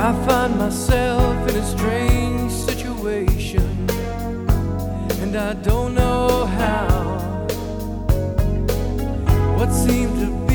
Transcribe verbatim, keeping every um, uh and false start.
I find myself in a strange situation, and I don't know how. What seemed to